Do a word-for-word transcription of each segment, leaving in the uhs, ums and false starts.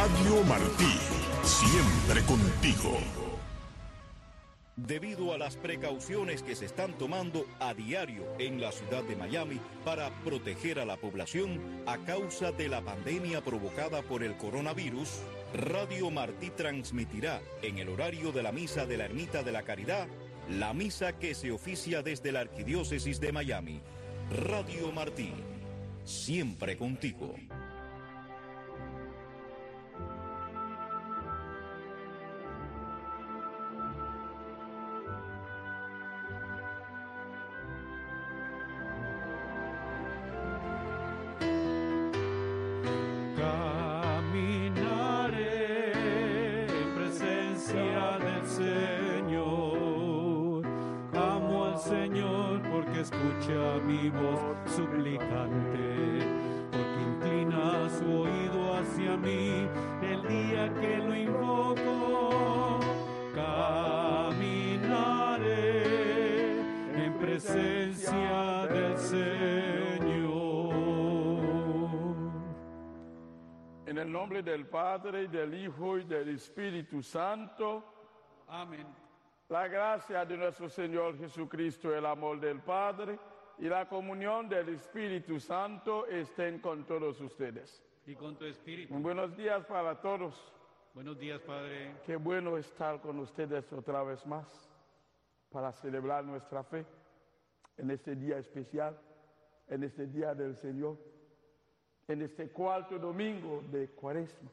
Radio Martí, siempre contigo. Debido a las precauciones que se están tomando a diario en la ciudad de Miami para proteger a la población a causa de la pandemia provocada por el coronavirus, Radio Martí transmitirá en el horario de la misa de la Ermita de la Caridad, la misa que se oficia desde la Arquidiócesis de Miami. Radio Martí, siempre contigo. Escucha mi voz suplicante, porque inclina su oído hacia mí el día que lo invoco. Caminaré en presencia del Señor. En el nombre del Padre, del Hijo y del Espíritu Santo. Amén. La gracia de nuestro Señor Jesucristo, el amor del Padre y la comunión del Espíritu Santo estén con todos ustedes. Y con tu espíritu. Muy buenos días para todos. Buenos días, Padre. Qué bueno estar con ustedes otra vez más para celebrar nuestra fe en este día especial, en este día del Señor, en este cuarto domingo de Cuaresma.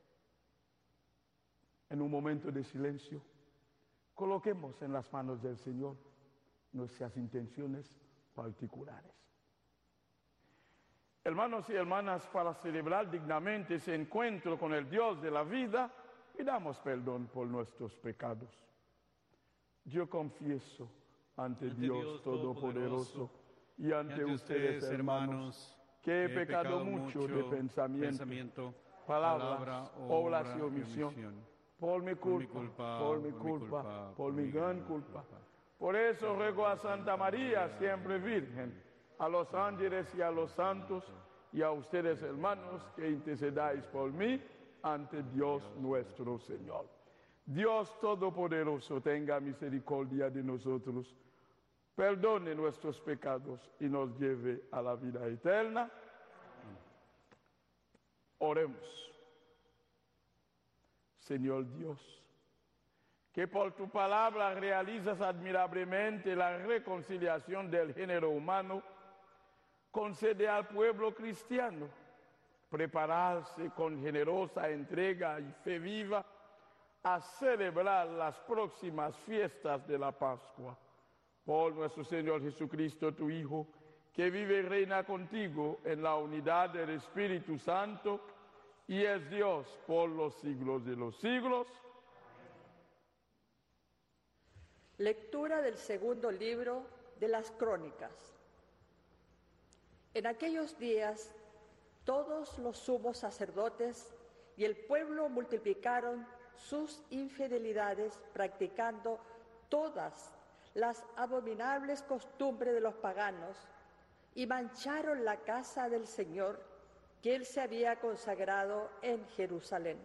En un momento de silencio, coloquemos en las manos del Señor nuestras intenciones particulares. Hermanos y hermanas, para celebrar dignamente ese encuentro con el Dios de la vida, pidamos perdón por nuestros pecados. Yo confieso ante, ante Dios, Dios Todopoderoso y ante, ante ustedes, hermanos, que he pecado, pecado mucho de pensamiento, pensamiento palabras, palabra, obras y omisión. Y omisión. Por mi culpa, por mi culpa, por mi gran culpa. Por eso ruego a Santa María, siempre Virgen, a los ángeles y a los santos, y a ustedes, hermanos, que intercedáis por mí ante Dios nuestro Señor. Dios Todopoderoso tenga misericordia de nosotros, perdone nuestros pecados y nos lleve a la vida eterna. Oremos. Señor Dios, que por tu palabra realizas admirablemente la reconciliación del género humano, concede al pueblo cristiano prepararse con generosa entrega y fe viva a celebrar las próximas fiestas de la Pascua. Por nuestro Señor Jesucristo, tu Hijo, que vive y reina contigo en la unidad del Espíritu Santo, y es Dios por los siglos de los siglos. Lectura del segundo libro de las Crónicas. En aquellos días, todos los sumos sacerdotes y el pueblo multiplicaron sus infidelidades, practicando todas las abominables costumbres de los paganos, y mancharon la casa del Señor, que él se había consagrado en Jerusalén.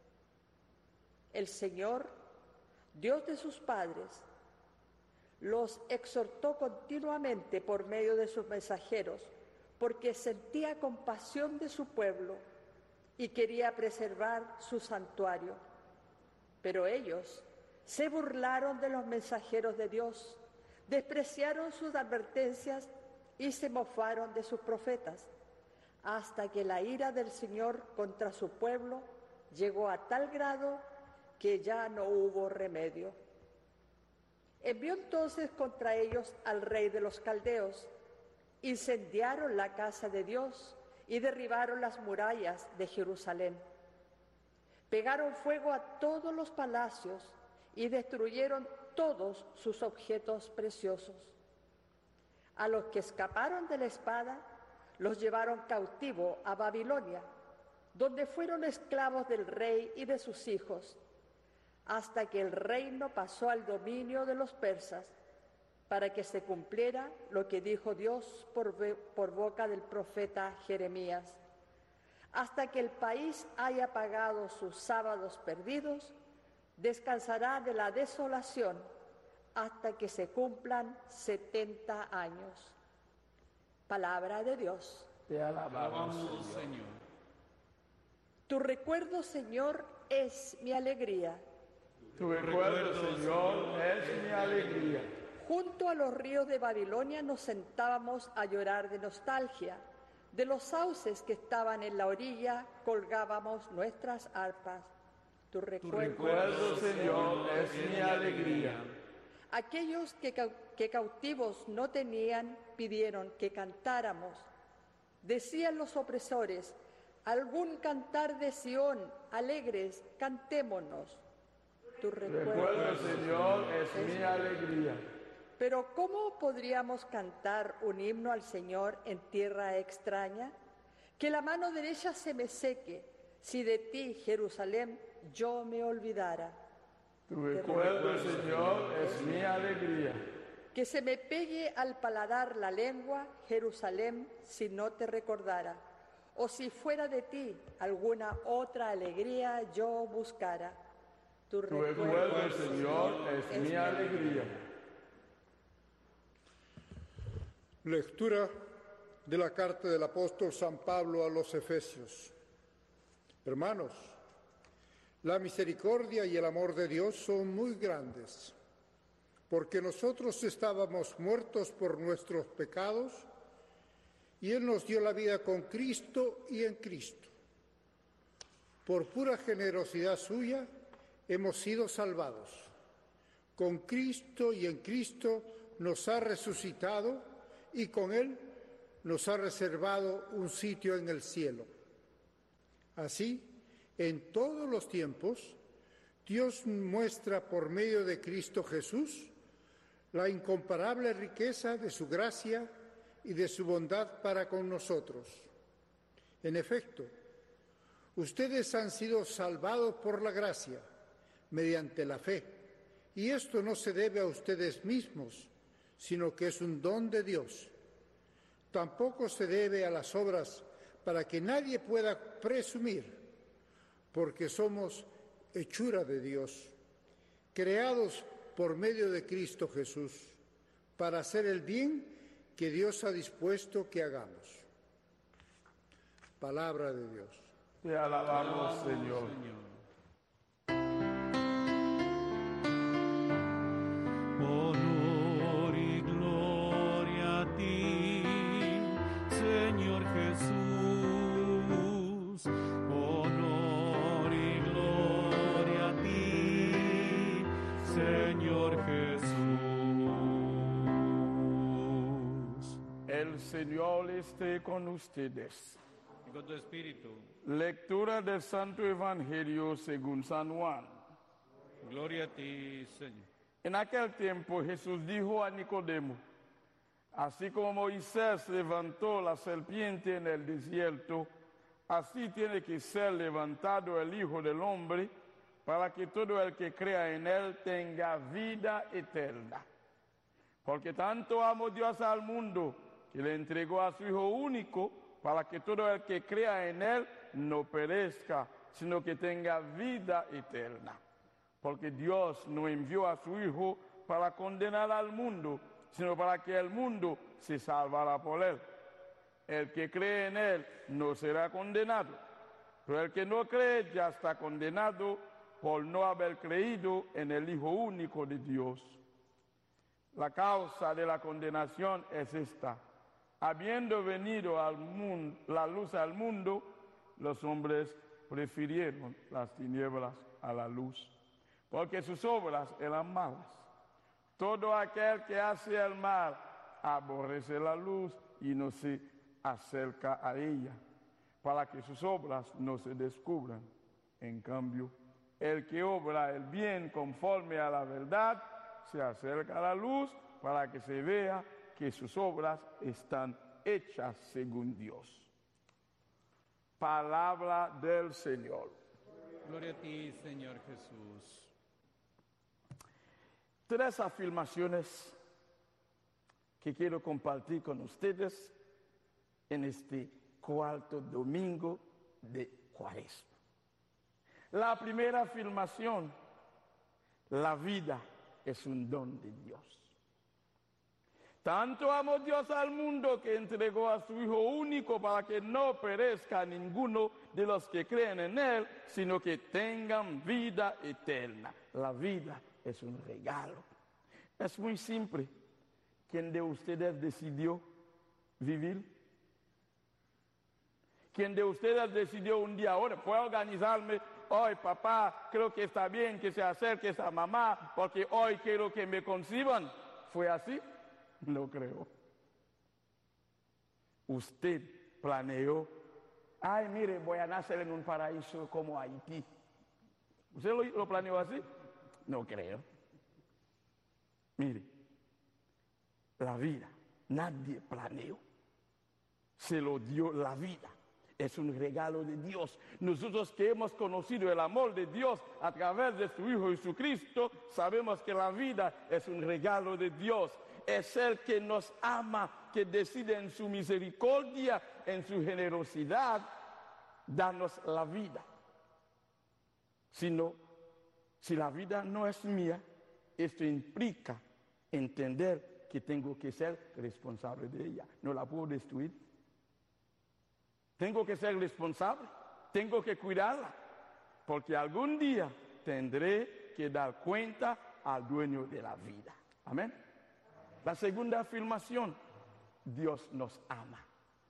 El Señor, Dios de sus padres, los exhortó continuamente por medio de sus mensajeros, porque sentía compasión de su pueblo y quería preservar su santuario. Pero ellos se burlaron de los mensajeros de Dios, despreciaron sus advertencias y se mofaron de sus profetas, hasta que la ira del Señor contra su pueblo llegó a tal grado que ya no hubo remedio. Envió entonces contra ellos al rey de los caldeos, incendiaron la casa de Dios y derribaron las murallas de Jerusalén. Pegaron fuego a todos los palacios y destruyeron todos sus objetos preciosos. A los que escaparon de la espada, los llevaron cautivo a Babilonia, donde fueron esclavos del rey y de sus hijos, hasta que el reino pasó al dominio de los persas, para que se cumpliera lo que dijo Dios por, por boca del profeta Jeremías. Hasta que el país haya pagado sus sábados perdidos, descansará de la desolación hasta que se cumplan setenta años. Palabra de Dios. Te alabamos, Señor. Tu recuerdo, Señor, es mi alegría. Tu recuerdo, Señor, es mi alegría. Junto a los ríos de Babilonia nos sentábamos a llorar de nostalgia. De los sauces que estaban en la orilla colgábamos nuestras arpas. Tu recuerdo, tu recuerdo, Señor, es mi alegría. Aquellos que, que cautivos no tenían pidieron que cantáramos. Decían los opresores: algún cantar de Sión, alegres, cantémonos. Tu recuerdo, recuerdo Señor, es, es mi alegría. Pero ¿cómo podríamos cantar un himno al Señor en tierra extraña? Que la mano derecha se me seque, si de ti, Jerusalén, yo me olvidara. Tu recuerdo, Señor, es mi alegría. Que se me pegue al paladar la lengua, Jerusalén, si no te recordara. O si fuera de ti alguna otra alegría yo buscara. Tu, tu recuerdo, recuerdo, Señor, es, es mi alegría. Lectura de la carta del apóstol San Pablo a los Efesios. Hermanos, la misericordia y el amor de Dios son muy grandes, porque nosotros estábamos muertos por nuestros pecados y Él nos dio la vida con Cristo y en Cristo. Por pura generosidad suya hemos sido salvados. Con Cristo y en Cristo nos ha resucitado y con Él nos ha reservado un sitio en el cielo. Así, en todos los tiempos, Dios muestra por medio de Cristo Jesús la incomparable riqueza de su gracia y de su bondad para con nosotros. En efecto, ustedes han sido salvados por la gracia, mediante la fe, y esto no se debe a ustedes mismos, sino que es un don de Dios. Tampoco se debe a las obras para que nadie pueda presumir, porque somos hechura de Dios, creados por medio de Cristo Jesús, para hacer el bien que Dios ha dispuesto que hagamos. Palabra de Dios. Te alabamos, Señor. Honor y gloria a ti, Señor Jesús. Honor y gloria a ti, Señor Jesús. El Señor esté con ustedes. Y con tu espíritu. Lectura del Santo Evangelio según San Juan. Gloria a ti, Señor. En aquel tiempo Jesús dijo a Nicodemo: así como Moisés levantó la serpiente en el desierto, así tiene que ser levantado el Hijo del Hombre, para que todo el que crea en él tenga vida eterna. Porque tanto amó Dios al mundo, que le entregó a su Hijo único, para que todo el que crea en él no perezca, sino que tenga vida eterna. Porque Dios no envió a su Hijo para condenar al mundo, sino para que el mundo se salvara por él. El que cree en él no será condenado, pero el que no cree ya está condenado por no haber creído en el Hijo único de Dios. La causa de la condenación es esta: habiendo venido al mundo, la luz al mundo, los hombres prefirieron las tinieblas a la luz, porque sus obras eran malas. Todo aquel que hace el mal aborrece la luz y no se acerca a ella, para que sus obras no se descubran. En cambio, el que obra el bien conforme a la verdad se acerca a la luz, para que se vea que sus obras están hechas según Dios. Palabra del Señor. Gloria a ti, Señor Jesús. Tres afirmaciones que quiero compartir con ustedes en este cuarto domingo de Cuaresma. La primera afirmación, la vida es un don de Dios. Tanto amó Dios al mundo que entregó a su Hijo único para que no perezca ninguno de los que creen en Él, sino que tengan vida eterna. La vida es un regalo. Es muy simple. ¿Quién de ustedes decidió vivir? ¿Quién de ustedes decidió un día, ahora puedo organizarme? Hoy, papá, creo que está bien que se acerque a mamá, porque hoy quiero que me conciban. ¿Fue así? No creo. Usted planeó, ay, mire, voy a nacer en un paraíso como Haití. ¿Usted lo, lo planeó así? No creo. Mire, la vida, nadie planeó. Se lo dio la vida. Es un regalo de Dios. Nosotros que hemos conocido el amor de Dios a través de su Hijo Jesucristo, sabemos que la vida es un regalo de Dios. Es el que nos ama, que decide en su misericordia, en su generosidad, darnos la vida. Si no, si la vida no es mía, esto implica entender que tengo que ser responsable de ella. No la puedo destruir. Tengo que ser responsable, tengo que cuidarla, porque algún día tendré que dar cuenta al dueño de la vida. Amén. La segunda afirmación, Dios nos ama.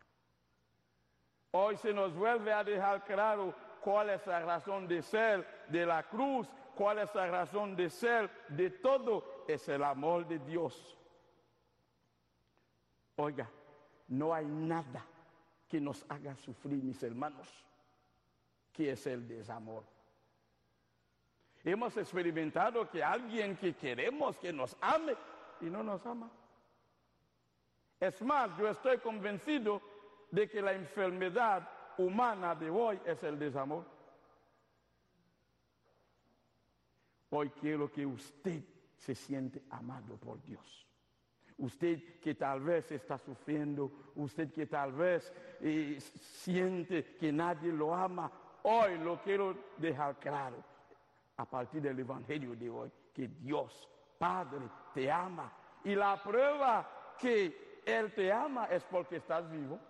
Hoy se nos vuelve a dejar claro cuál es la razón de ser de la cruz, cuál es la razón de ser de todo, es el amor de Dios. Oiga, no hay nada que nos haga sufrir, mis hermanos, que es el desamor. Hemos experimentado que alguien que queremos que nos ame y no nos ama. Es más, yo estoy convencido de que la enfermedad humana de hoy es el desamor. Hoy quiero que usted se siente amado por Dios. Usted que tal vez está sufriendo, usted que tal vez eh, siente que nadie lo ama, hoy lo quiero dejar claro, a partir del Evangelio de hoy, que Dios, Padre, te ama. Y la prueba que Él te ama es porque estás vivo.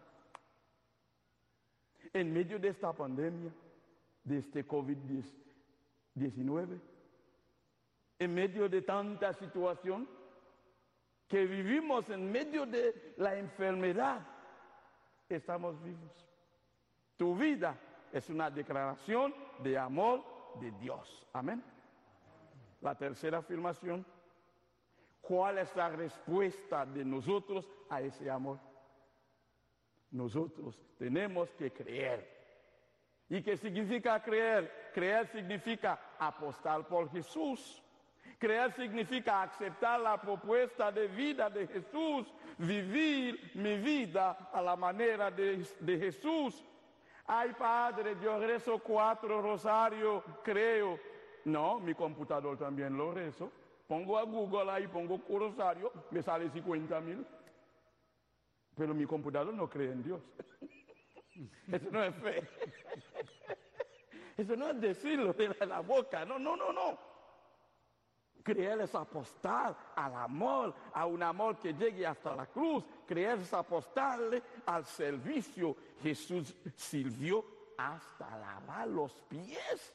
En medio de esta pandemia, de este COVID diecinueve, en medio de tanta situación, que vivimos en medio de la enfermedad, estamos vivos. Tu vida es una declaración de amor de Dios. Amén. La tercera afirmación, ¿cuál es la respuesta de nosotros a ese amor? Nosotros tenemos que creer. ¿Y qué significa creer? Creer significa apostar por Jesús. Creer significa aceptar la propuesta de vida de Jesús, vivir mi vida a la manera de, de Jesús. Ay, Padre, yo rezo cuatro rosarios, creo. No, mi computador también lo rezo. Pongo a Google ahí, pongo rosario, me sale cincuenta mil. Pero mi computador no cree en Dios. Eso no es fe. Eso no es decirlo de la boca. No, no, no, no. Creer es apostar al amor, a un amor que llegue hasta la cruz. Creer es apostarle al servicio. Jesús sirvió hasta lavar los pies.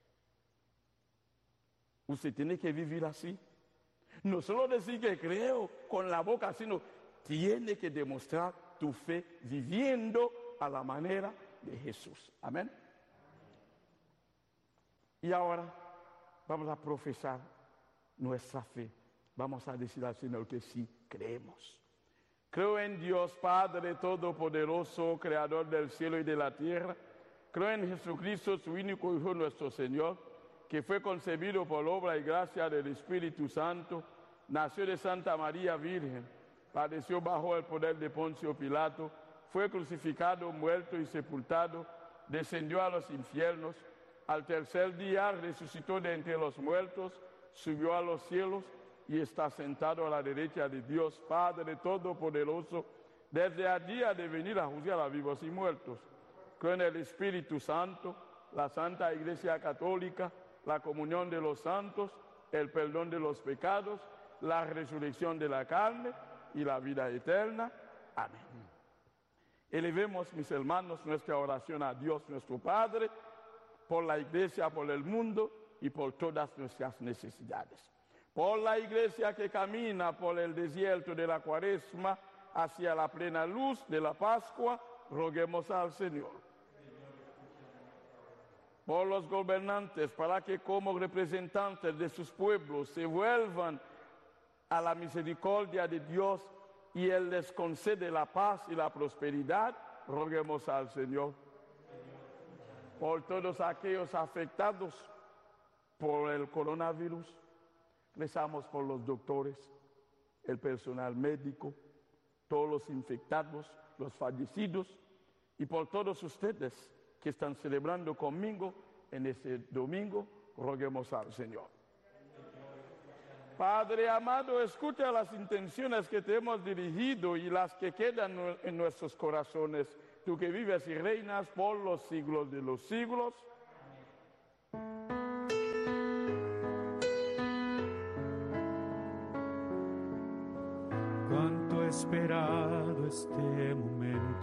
Usted tiene que vivir así. No solo decir que creo con la boca, sino tiene que demostrar tu fe viviendo a la manera de Jesús. Amén. Y ahora vamos a profesar nuestra fe. Vamos a decir al Señor que sí creemos. Creo en Dios Padre Todopoderoso, Creador del cielo y de la tierra. Creo en Jesucristo, su único Hijo, nuestro Señor, que fue concebido por obra y gracia del Espíritu Santo, nació de Santa María Virgen, padeció bajo el poder de Poncio Pilato, fue crucificado, muerto y sepultado, descendió a los infiernos, al tercer día resucitó de entre los muertos, subió a los cielos y está sentado a la derecha de Dios Padre Todopoderoso. Desde allí ha de venir a juzgar a vivos y muertos. creo en el Espíritu Santo, la Santa Iglesia Católica, la comunión de los santos, el perdón de los pecados, la resurrección de la carne y la vida eterna. Amén. Elevemos, mis hermanos, nuestra oración a Dios nuestro Padre, por la Iglesia, por el mundo y por todas nuestras necesidades. Por la Iglesia que camina por el desierto de la Cuaresma hacia la plena luz de la Pascua, roguemos al Señor. Por los gobernantes, para que como representantes de sus pueblos se vuelvan a la misericordia de Dios y Él les concede la paz y la prosperidad, roguemos al Señor. Por todos aquellos afectados por el coronavirus, rezamos por los doctores, el personal médico, todos los infectados, los fallecidos y por todos ustedes que están celebrando conmigo en este domingo, roguemos al Señor. Padre amado, escucha las intenciones que te hemos dirigido y las que quedan en nuestros corazones, tú que vives y reinas por los siglos de los siglos. Cuánto he esperado este momento,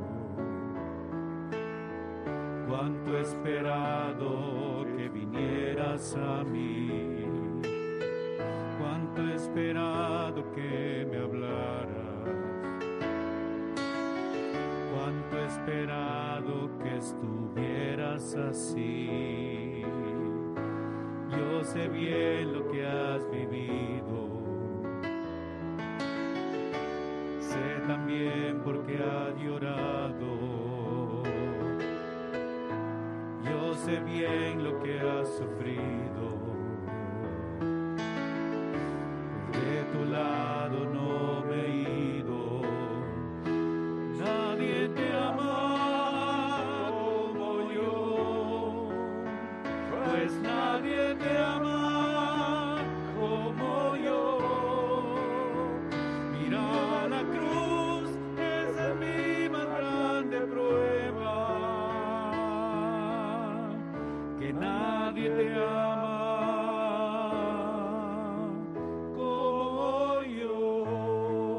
cuánto he esperado que vinieras a mí, cuánto he esperado que me hablaras, cuánto he esperado que estuvieras así. Yo sé bien lo que has vivido, sé también por qué has llorado. Yo sé bien lo que has sufrido. De tu lado no me he ido. Nadie te ama como yo, pues nadie te ama como yo. Mira la cruz, esa es mi más grande prueba, que nadie te ama como yo.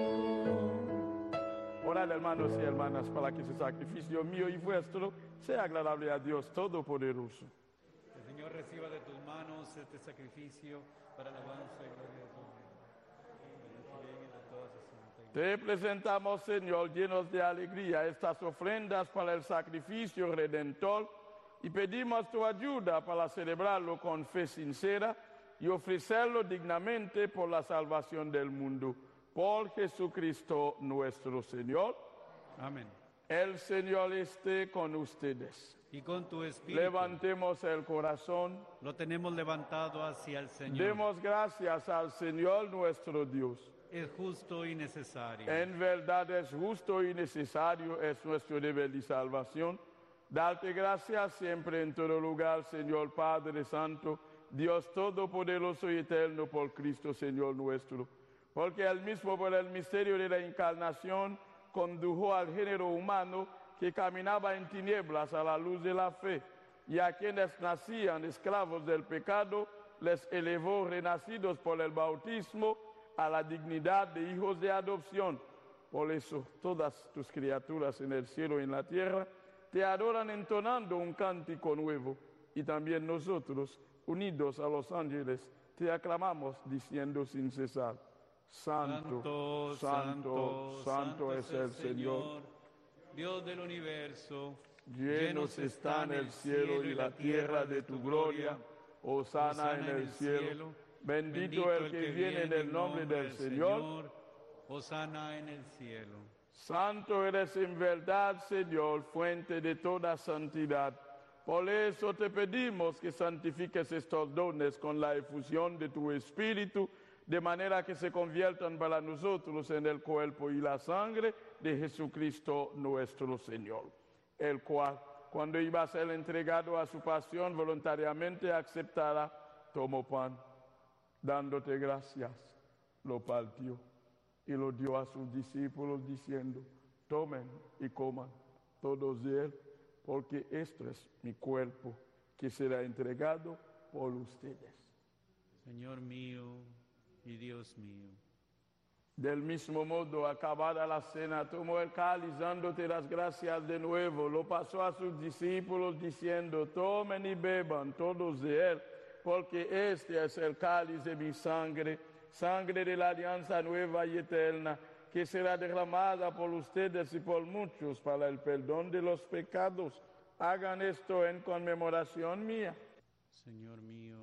Orad, hermanos y hermanas, para que ese sacrificio mío y vuestro sea agradable a Dios Todopoderoso. El Señor reciba de tus manos este sacrificio para la alabanza y gloria de tu nombre. Te presentamos, Señor, llenos de alegría, estas ofrendas para el sacrificio redentor y pedimos tu ayuda para celebrarlo con fe sincera y ofrecerlo dignamente por la salvación del mundo. Por Jesucristo nuestro Señor. Amén. El Señor esté con ustedes. Y con tu espíritu. Levantemos el corazón. Lo tenemos levantado hacia el Señor. Demos gracias al Señor nuestro Dios. Es justo y necesario. En verdad es justo y necesario, es nuestro deber y salvación. Darte gracias siempre en todo lugar, Señor Padre Santo, Dios Todopoderoso y Eterno, por Cristo Señor nuestro. Porque Él mismo, por el misterio de la encarnación, condujo al género humano que caminaba en tinieblas a la luz de la fe, y a quienes nacían esclavos del pecado, les elevó, renacidos por el bautismo, a la dignidad de hijos de adopción. Por eso, todas tus criaturas en el cielo y en la tierra te adoran entonando un cántico nuevo, y también nosotros, unidos a los ángeles, te aclamamos diciendo sin cesar: Santo, santo, santo, santo es el Señor, Dios del universo. Llenos están el cielo y la tierra de tu gloria. Hosana en el cielo. Bendito el que viene en el nombre del Señor. Hosana en el cielo. Santo eres en verdad, Señor, fuente de toda santidad. Por eso te pedimos que santifiques estos dones con la efusión de tu Espíritu, de manera que se conviertan para nosotros en el cuerpo y la sangre de Jesucristo nuestro Señor, el cual, cuando iba a ser entregado a su pasión, voluntariamente aceptara, tomó pan, dándote gracias, lo partió y lo dio a sus discípulos diciendo: tomen y coman todos de él, porque esto es mi cuerpo que será entregado por ustedes. Señor mío y Dios mío. Del mismo modo, acabada la cena, tomó el cáliz, dándote las gracias de nuevo, lo pasó a sus discípulos diciendo: tomen y beban todos de él, porque este es el cáliz de mi sangre, sangre de la alianza nueva y eterna, que será derramada por ustedes y por muchos para el perdón de los pecados. Hagan esto en conmemoración mía. Señor mío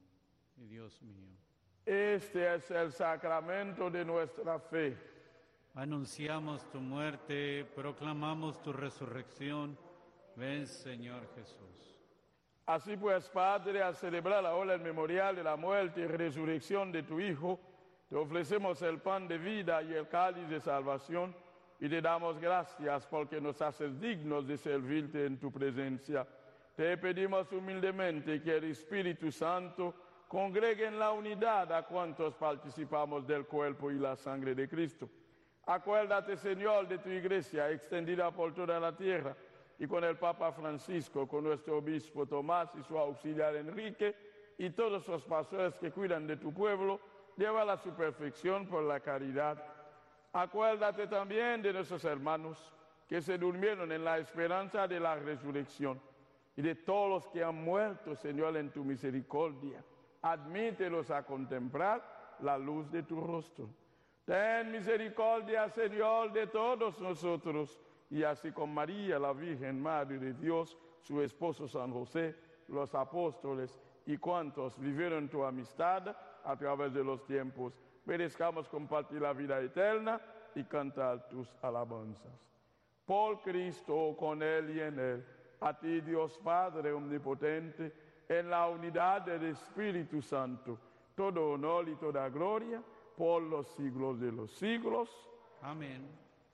y Dios mío. Este es el sacramento de nuestra fe. Anunciamos tu muerte, proclamamos tu resurrección. Ven, Señor Jesús. Así pues, Padre, al celebrar ahora el memorial de la muerte y resurrección de tu Hijo, te ofrecemos el pan de vida y el cáliz de salvación, y te damos gracias porque nos haces dignos de servirte en tu presencia. Te pedimos humildemente que el Espíritu Santo congregue en la unidad a cuantos participamos del cuerpo y la sangre de Cristo. Acuérdate, Señor, de tu iglesia extendida por toda la tierra, y con el Papa Francisco, con nuestro obispo Tomás y su auxiliar Enrique, y todos los pastores que cuidan de tu pueblo, llévala a su perfección por la caridad. Acuérdate también de nuestros hermanos que se durmieron en la esperanza de la resurrección, y de todos los que han muerto, Señor, en tu misericordia. Admítelos a contemplar la luz de tu rostro. Ten misericordia, Señor, de todos nosotros, y así con María, la Virgen Madre de Dios, su esposo San José, los apóstoles y cuantos vivieron tu amistad a través de los tiempos, merezcamos compartir la vida eterna y cantar tus alabanzas. Por Cristo, con Él y en Él, a ti, Dios Padre omnipotente, en la unidad del Espíritu Santo, todo honor y toda gloria por los siglos de los siglos. Amén.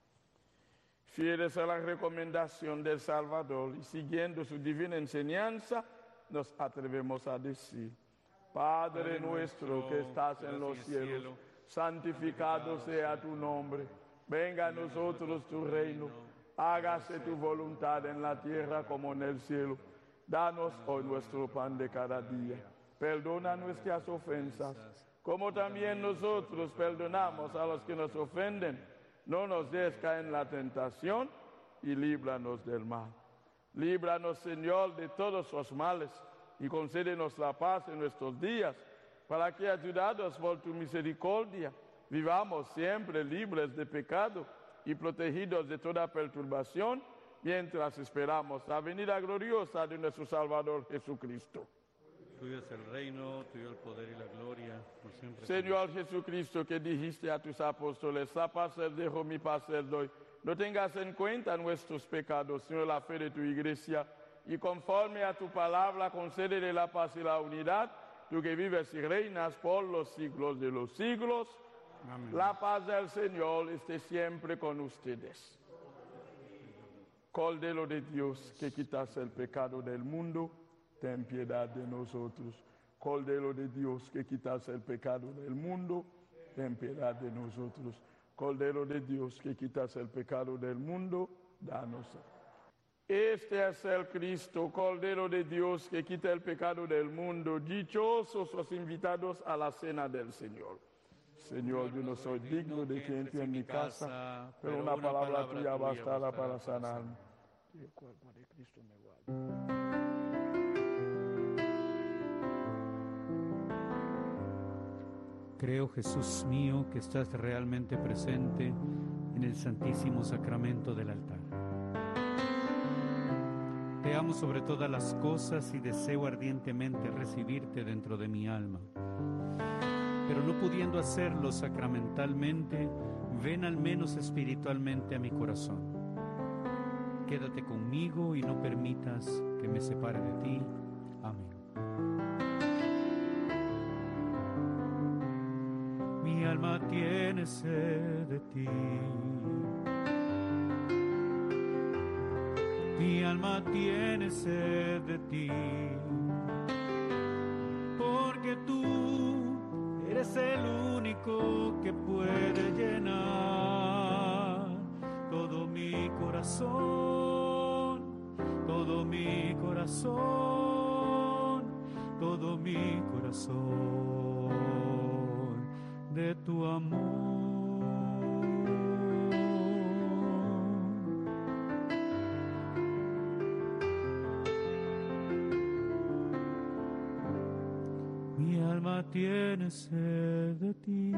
Fieles a la recomendación del Salvador y siguiendo su divina enseñanza, nos atrevemos a decir: Padre, Padre nuestro que estás en los cielos, cielo, santificado sea tu nombre. Venga a nosotros tu reino. Hágase tu voluntad en la tierra como en el cielo. Danos hoy nuestro pan de cada día. Perdona nuestras ofensas, como también nosotros perdonamos a los que nos ofenden. No nos des caer en la tentación y líbranos del mal. Líbranos, Señor, de todos los males y concédenos la paz en nuestros días, para que, ayudados por tu misericordia, vivamos siempre libres de pecado y protegidos de toda perturbación, mientras esperamos la venida gloriosa de nuestro Salvador Jesucristo. Tuyo es el reino, tuyo el poder y la gloria, por siempre. Señor Jesucristo, que dijiste a tus apóstoles: la paz les dejo, mi paz les doy. No tengas en cuenta nuestros pecados, sino la fe de tu iglesia, y conforme a tu palabra, concédele la paz y la unidad, tú que vives y reinas por los siglos de los siglos. Amén. La paz del Señor esté siempre con ustedes. Cordero de Dios, que quitas el pecado del mundo, ten piedad de nosotros. Cordero de Dios, que quitas el pecado del mundo, ten piedad de nosotros. Cordero de Dios, que quitas el pecado del mundo, danos. Este es el Cristo, Cordero de Dios, que quita el pecado del mundo. Dichosos los invitados a la cena del Señor. Señor, yo no soy digno de que entre en mi casa, pero una palabra tuya bastará para sanarme. Y el cuerpo de Cristo me guarda. Creo, Jesús mío, que estás realmente presente en el Santísimo Sacramento del altar. Te amo sobre todas las cosas y deseo ardientemente recibirte dentro de mi alma. Pero no pudiendo hacerlo sacramentalmente, ven al menos espiritualmente a mi corazón. Quédate conmigo y no permitas que me separe de ti. Amén. Mi alma tiene sed de ti. Mi alma tiene sed de ti. Porque tú eres el único que puede llenar todo mi corazón, todo mi corazón, todo mi corazón, de tu amor. Mi alma tiene sed de ti.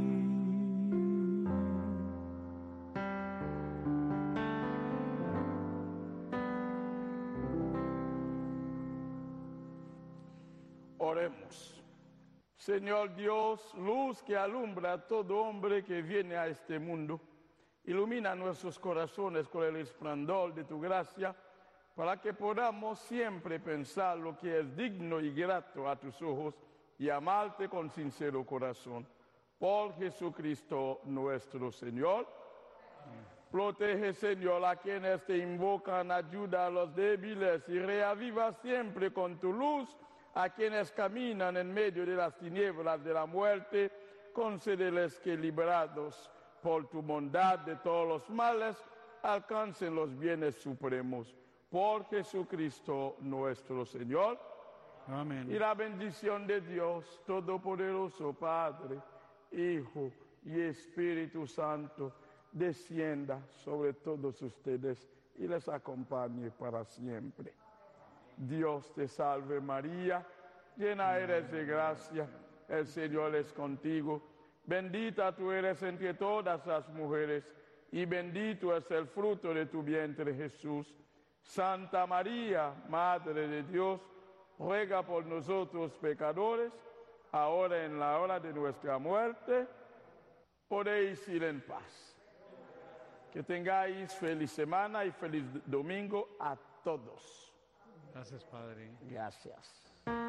Oremos. Señor Dios, luz que alumbra a todo hombre que viene a este mundo, ilumina nuestros corazones con el resplandor de tu gracia, para que podamos siempre pensar lo que es digno y grato a tus ojos y amarte con sincero corazón. Por Jesucristo nuestro Señor. Protege, Señor, a quienes te invocan, ayuda a los débiles y reaviva siempre con tu luz a quienes caminan en medio de las tinieblas de la muerte. Concédeles que, librados por tu bondad de todos los males, alcancen los bienes supremos. Por Jesucristo nuestro Señor. Amén. Y la bendición de Dios Todopoderoso, Padre, Hijo y Espíritu Santo, descienda sobre todos ustedes y les acompañe para siempre. Dios te salve María, llena eres de gracia, el Señor es contigo. Bendita tú eres entre todas las mujeres y bendito es el fruto de tu vientre Jesús. Santa María, Madre de Dios, ruega por nosotros pecadores, ahora en la hora de nuestra muerte. Podéis ir en paz. Que tengáis feliz semana y feliz domingo a todos. Gracias, Padre. Gracias.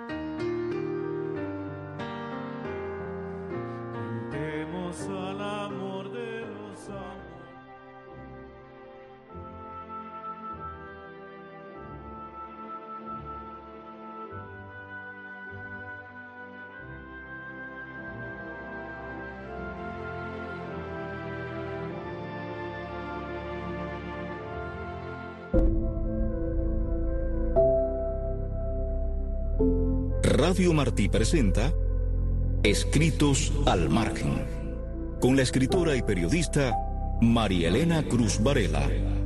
Cantemos al amor de los amores. Radio Martí presenta Escritos al Margen, con la escritora y periodista María Elena Cruz Varela.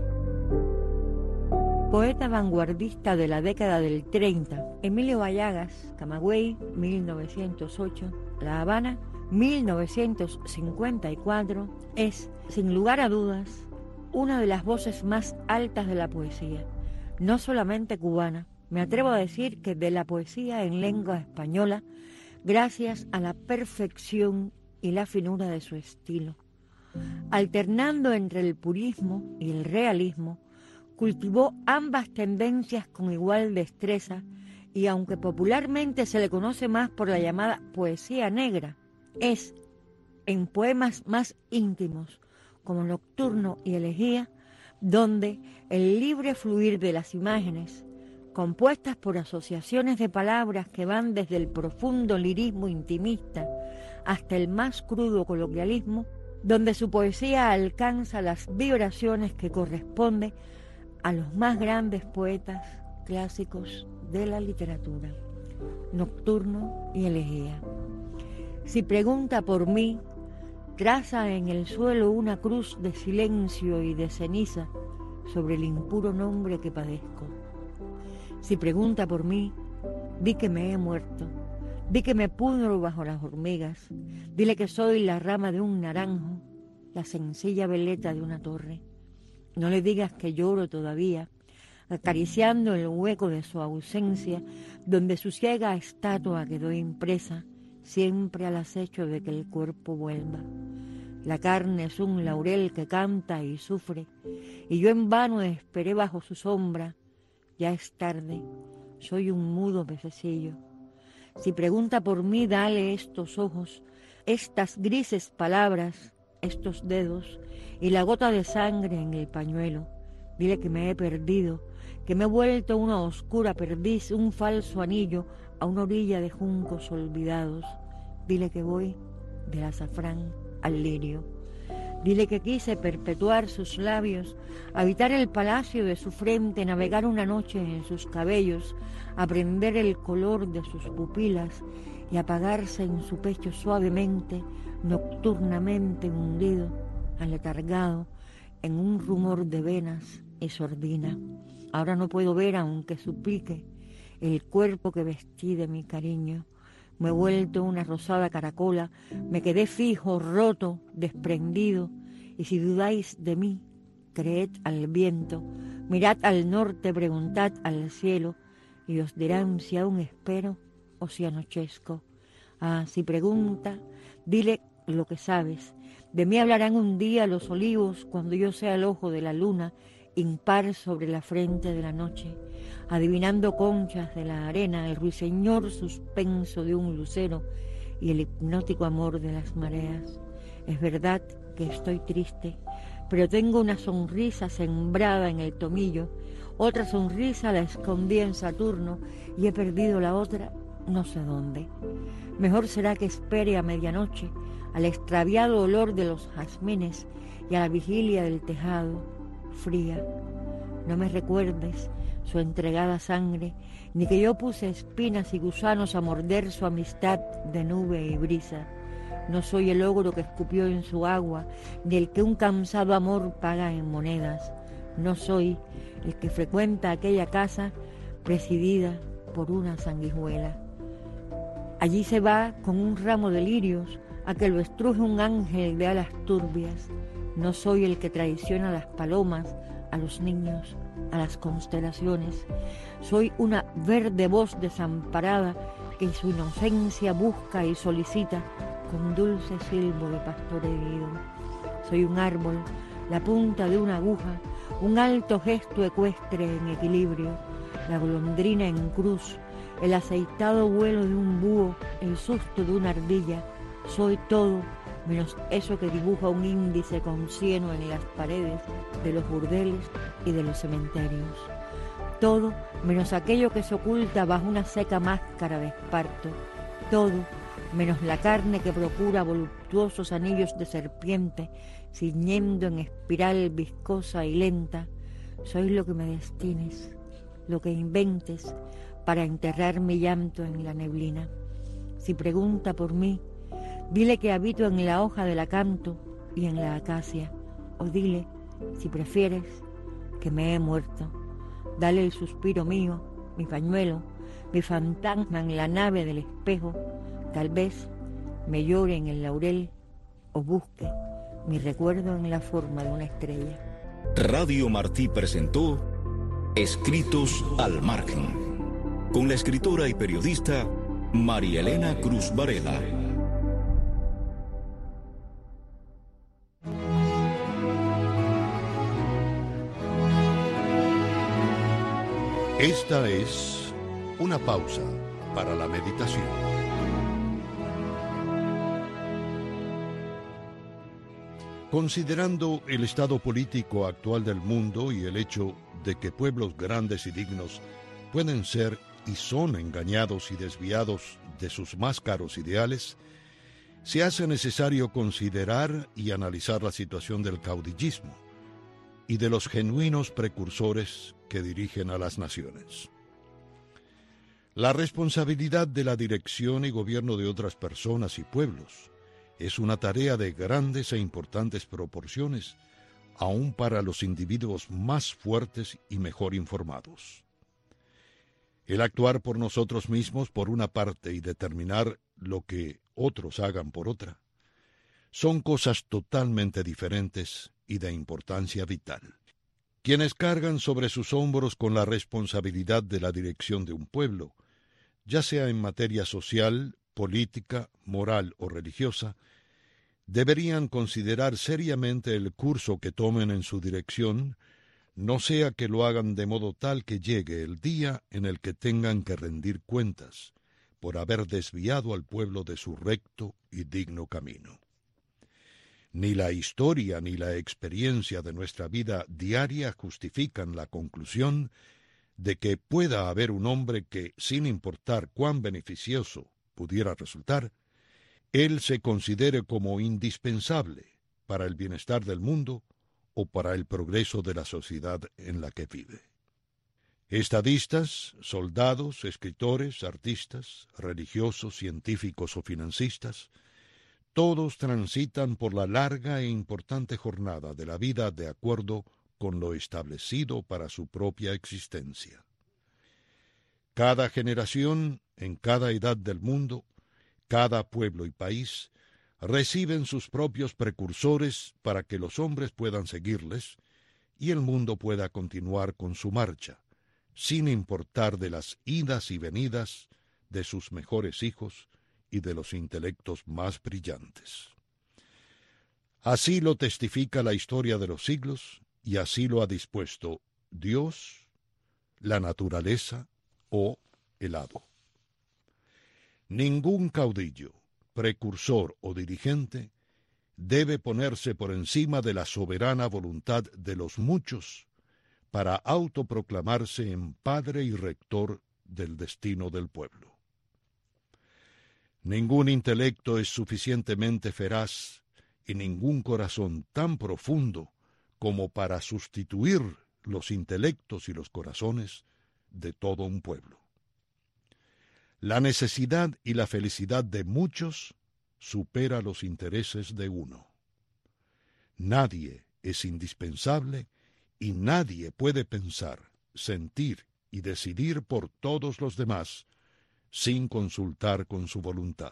Poeta vanguardista de la década del treinta, Emilio Vallagas, Camagüey, mil novecientos ocho, La Habana, mil novecientos cincuenta y cuatro, es, sin lugar a dudas, una de las voces más altas de la poesía, no solamente cubana. Me atrevo a decir que de la poesía en lengua española, gracias a la perfección y la finura de su estilo. Alternando entre el purismo y el realismo, cultivó ambas tendencias con igual destreza y aunque popularmente se le conoce más por la llamada poesía negra, es, en poemas más íntimos, como Nocturno y Elegía, donde el libre fluir de las imágenes, compuestas por asociaciones de palabras que van desde el profundo lirismo intimista hasta el más crudo coloquialismo, donde su poesía alcanza las vibraciones que corresponden a los más grandes poetas clásicos de la literatura. Nocturno y Elegía. Si pregunta por mí, traza en el suelo una cruz de silencio y de ceniza sobre el impuro nombre que padezco. Si pregunta por mí, di que me he muerto, di que me pudro bajo las hormigas, dile que soy la rama de un naranjo, la sencilla veleta de una torre. No le digas que lloro todavía, acariciando el hueco de su ausencia, donde su ciega estatua quedó impresa, siempre al acecho de que el cuerpo vuelva. La carne es un laurel que canta y sufre, y yo en vano esperé bajo su sombra. Ya es tarde, soy un mudo pececillo. Si pregunta por mí, dale estos ojos, estas grises palabras, estos dedos y la gota de sangre en el pañuelo. Dile que me he perdido, que me he vuelto una oscura perdiz, un falso anillo a una orilla de juncos olvidados. Dile que voy del azafrán al lirio. Dile que quise perpetuar sus labios, habitar el palacio de su frente, navegar una noche en sus cabellos, aprender el color de sus pupilas y apagarse en su pecho suavemente, nocturnamente hundido, aletargado, en un rumor de venas y sordina. Ahora no puedo ver, aunque suplique, el cuerpo que vestí de mi cariño. Me he vuelto una rosada caracola, me quedé fijo, roto, desprendido, y si dudáis de mí, creed al viento, mirad al norte, preguntad al cielo, y os dirán si aún espero o si anochezco. Ah, si pregunta, dile lo que sabes. De mí hablarán un día los olivos cuando yo sea el ojo de la luna, impar sobre la frente de la noche, adivinando conchas de la arena, el ruiseñor suspenso de un lucero y el hipnótico amor de las mareas. Es verdad que estoy triste, pero tengo una sonrisa sembrada en el tomillo, otra sonrisa la escondí en Saturno y he perdido la otra no sé dónde. Mejor será que espere a medianoche, al extraviado olor de los jazmines y a la vigilia del tejado fría. No me recuerdes su entregada sangre, ni que yo puse espinas y gusanos a morder su amistad de nube y brisa. No soy el ogro que escupió en su agua, ni el que un cansado amor paga en monedas. No soy el que frecuenta aquella casa presidida por una sanguijuela. Allí se va con un ramo de lirios a que lo estruje un ángel de alas turbias. No soy el que traiciona a las palomas, a los niños, a las constelaciones. Soy una verde voz desamparada que su inocencia busca y solicita con dulce silbo de pastor herido. Soy un árbol, la punta de una aguja, un alto gesto ecuestre en equilibrio, la golondrina en cruz, el aceitado vuelo de un búho, el susto de una ardilla. Soy todo menos eso que dibuja un índice con cieno en las paredes de los burdeles y de los cementerios. Todo menos aquello que se oculta bajo una seca máscara de esparto. Todo menos la carne que procura voluptuosos anillos de serpiente, ciñendo en espiral viscosa y lenta. Soy lo que me destines, lo que inventes para enterrar mi llanto en la neblina. Si pregunta por mí, dile que habito en la hoja del acanto y en la acacia, o dile, si prefieres, que me he muerto. Dale el suspiro mío, mi pañuelo, mi fantasma en la nave del espejo. Tal vez me llore en el laurel o busque mi recuerdo en la forma de una estrella. Radio Martí presentó Escritos al Margen, con la escritora y periodista María Elena Cruz Varela. Esta es una pausa para la meditación. Considerando el estado político actual del mundo y el hecho de que pueblos grandes y dignos pueden ser y son engañados y desviados de sus más caros ideales, se hace necesario considerar y analizar la situación del caudillismo y de los genuinos precursores que dirigen a las naciones. La responsabilidad de la dirección y gobierno de otras personas y pueblos es una tarea de grandes e importantes proporciones, aun para los individuos más fuertes y mejor informados. El actuar por nosotros mismos por una parte y determinar lo que otros hagan por otra, son cosas totalmente diferentes y de importancia vital. Quienes cargan sobre sus hombros con la responsabilidad de la dirección de un pueblo, ya sea en materia social, política, moral o religiosa, deberían considerar seriamente el curso que tomen en su dirección, no sea que lo hagan de modo tal que llegue el día en el que tengan que rendir cuentas por haber desviado al pueblo de su recto y digno camino. Ni la historia ni la experiencia de nuestra vida diaria justifican la conclusión de que pueda haber un hombre que, sin importar cuán beneficioso pudiera resultar, él se considere como indispensable para el bienestar del mundo o para el progreso de la sociedad en la que vive. Estadistas, soldados, escritores, artistas, religiosos, científicos o financistas, todos transitan por la larga e importante jornada de la vida de acuerdo con lo establecido para su propia existencia. Cada generación, en cada edad del mundo, cada pueblo y país, reciben sus propios precursores para que los hombres puedan seguirles y el mundo pueda continuar con su marcha, sin importar de las idas y venidas de sus mejores hijos y de los intelectos más brillantes. Así lo testifica la historia de los siglos y así lo ha dispuesto Dios, la naturaleza o el hado. Ningún caudillo, precursor o dirigente debe ponerse por encima de la soberana voluntad de los muchos para autoproclamarse en padre y rector del destino del pueblo. Ningún intelecto es suficientemente feraz y ningún corazón tan profundo como para sustituir los intelectos y los corazones de todo un pueblo. La necesidad y la felicidad de muchos supera los intereses de uno. Nadie es indispensable y nadie puede pensar, sentir y decidir por todos los demás sin consultar con su voluntad.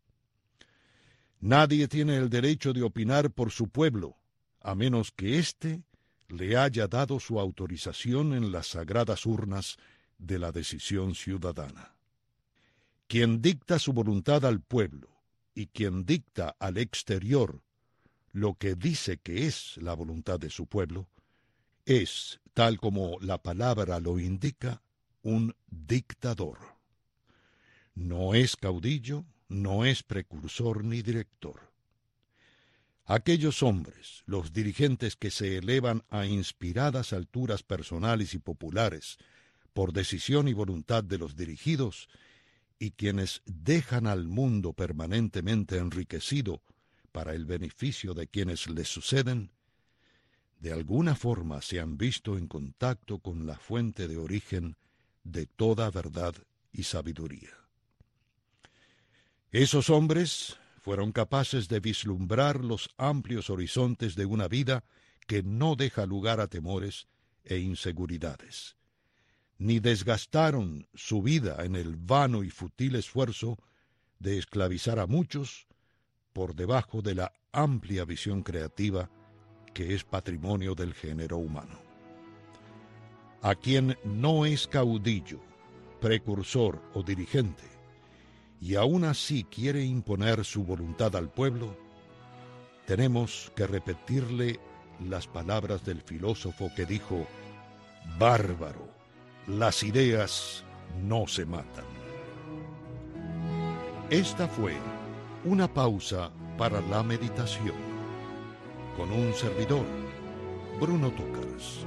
Nadie tiene el derecho de opinar por su pueblo, a menos que éste le haya dado su autorización en las sagradas urnas de la decisión ciudadana. Quien dicta su voluntad al pueblo y quien dicta al exterior lo que dice que es la voluntad de su pueblo, es, tal como la palabra lo indica, un dictador. No es caudillo, no es precursor ni director. Aquellos hombres, los dirigentes que se elevan a inspiradas alturas personales y populares por decisión y voluntad de los dirigidos, y quienes dejan al mundo permanentemente enriquecido para el beneficio de quienes les suceden, de alguna forma se han visto en contacto con la fuente de origen de toda verdad y sabiduría. Esos hombres fueron capaces de vislumbrar los amplios horizontes de una vida que no deja lugar a temores e inseguridades, ni desgastaron su vida en el vano y fútil esfuerzo de esclavizar a muchos por debajo de la amplia visión creativa que es patrimonio del género humano. A quien no es caudillo, precursor o dirigente, y aún así quiere imponer su voluntad al pueblo, tenemos que repetirle las palabras del filósofo que dijo: «Bárbaro, las ideas no se matan». Esta fue una pausa para la meditación con un servidor, Bruno Túcaras.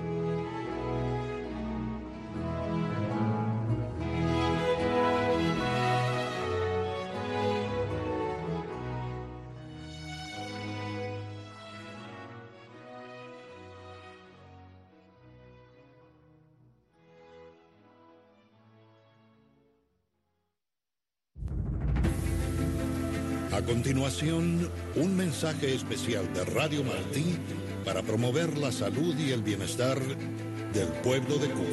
A continuación, un mensaje especial de Radio Martí para promover la salud y el bienestar del pueblo de Cuba.